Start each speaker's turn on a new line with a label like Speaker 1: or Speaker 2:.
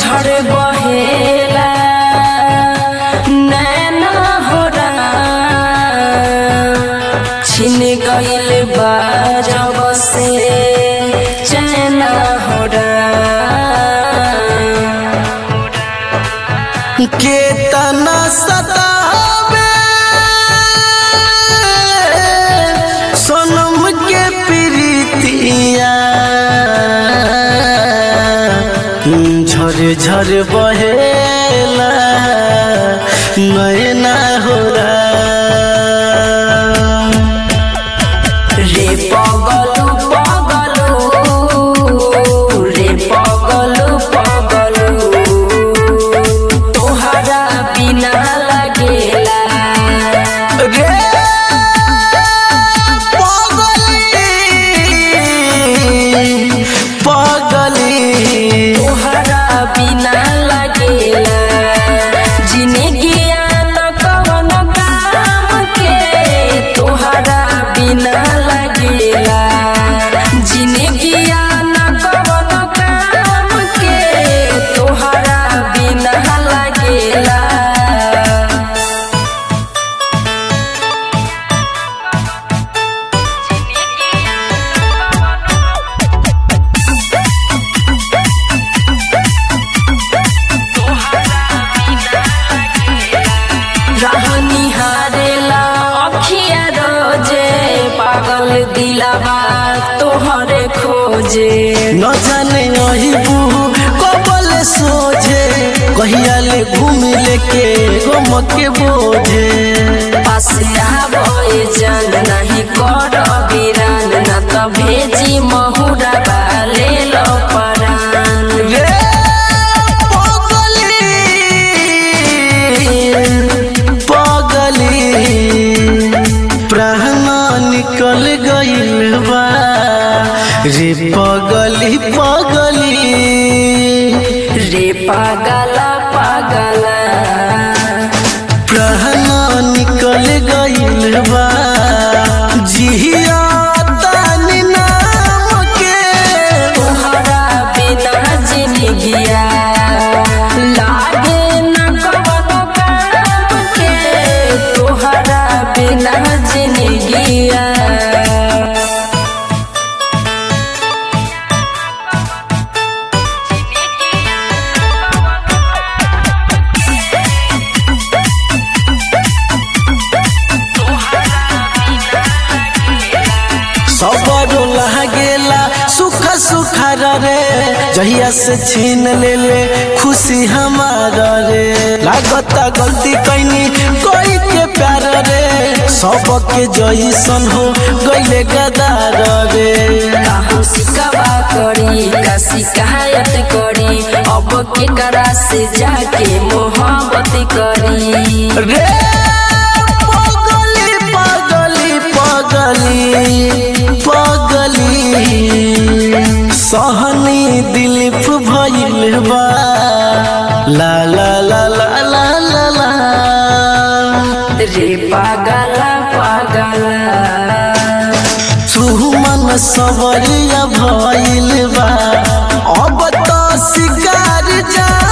Speaker 1: झर बहेला नैना होरा छिन गइल बा जब से चैना होरा
Speaker 2: केतना सतावे सोनम के प्रीतिया झर झर बहेला नैना होरा
Speaker 1: रे पगलू पगलू रे पगलू पगलू तोहरा बिना लगेला
Speaker 2: रे पगली
Speaker 1: तोहरा बिना लगेला जिंदगी न कवन काम के तोहरा बिना लगेला जिंदगी न कवन काम के तोहरा बिना लगेला रहनी हारेला अखिया रोजे पागल दिलावा तोहरे खोजे
Speaker 2: न जाने अहिबू कबल सोझे कहिया ले घूम लेके गम के बोझे
Speaker 1: पासे आबे जान नहीं कर बिरान न त भेजी महुरा बाले लो परान
Speaker 2: रे पगली प्राण निकल गइल बा रे पगली पगली
Speaker 1: रे पागला पागला
Speaker 2: प्राण निकल गइल बा जिया तानी नाम के
Speaker 1: तोहरा बिना जिंदगिया लागे न कवनो काम के तोहरा बिना जिंदगिया
Speaker 2: सबरो लागेला सुख सुखा रे जहिया से छीन ले खुशी हमारा रे लागता गलती कैनी कोई के प्यार रे सबके जैसन हो गइले गदार रे
Speaker 1: काहू सिकवा करी का शिकायत करी अब के करा से जाके मोहब्बत करी
Speaker 2: रे पगली पगली पगली पगली सहनी दिलीप भइल बा ला ला ला ला ला ला ला
Speaker 1: रे पागला पागला
Speaker 2: तू मन सवरिया भइल बा अब तो शिकार जा